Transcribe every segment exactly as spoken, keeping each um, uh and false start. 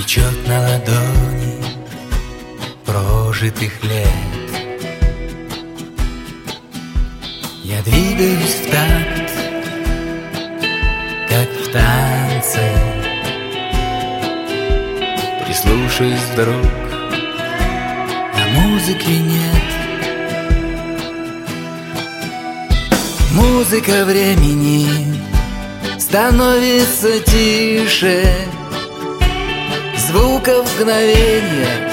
течет на ладони прожитых лет. Я двигаюсь в такт, как в танце. Прислушаюсь вдруг, а музыки нет. Музыка времени становится тише, звуков мгновения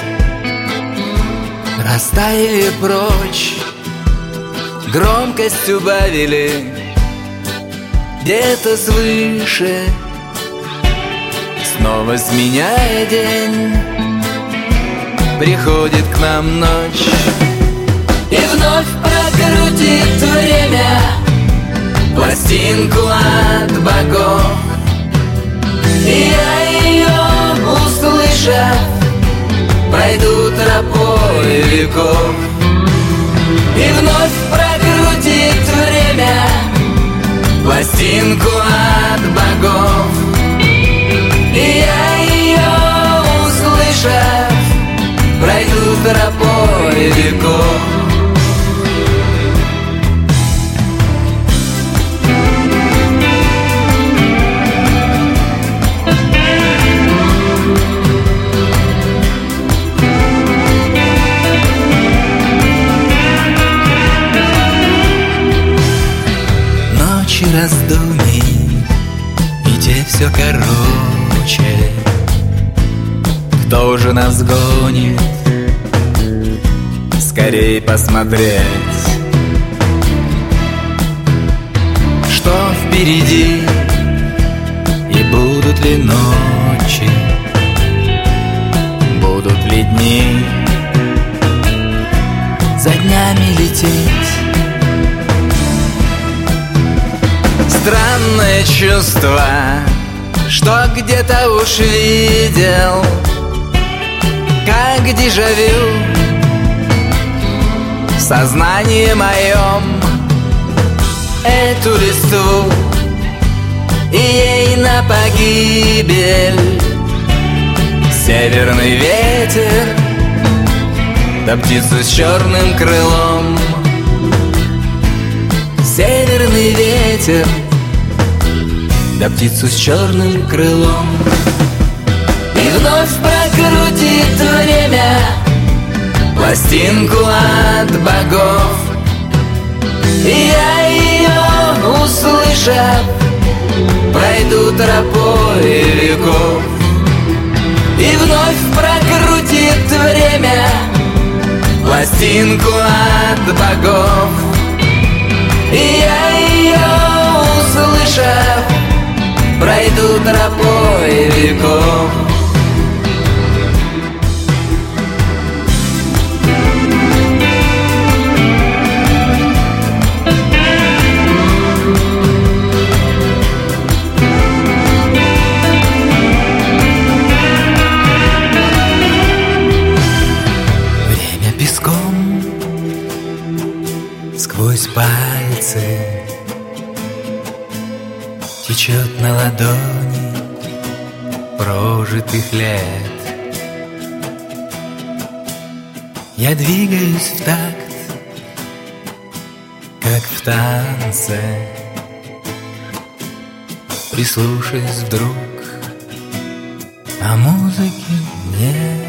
растаяли прочь, громкость убавили где-то свыше. Снова сменяя день, приходит к нам ночь и вновь прокрутит время пластинку от богов. И я ее, услышав, пройду тропой веков. И вновь прокрутит время пластинку от богов. И я ее, услышав, пройду тропой веков. Ночи раздумий, и те все короче. Кто же нас гонит скорей посмотреть, что впереди, и будут ли ночи, будут ли дни за днями лететь. Странное чувство, что где-то уж видел, как дежавю в сознании моем эту листву, и ей на погибель северный ветер, да птицу с черным крылом. Северный ветер, да птицу с черным крылом. И вновь прокрутит время пластинку от богов. И я ее, услышав, пройду тропой веков. И вновь прокрутит время пластинку от богов. И я ее, услышав, пройду тропой веков. Время песком сквозь пальцы течет на ладони прожитых лет. Я двигаюсь в такт, как в танце. Прислушаюсь вдруг, а музыки нет.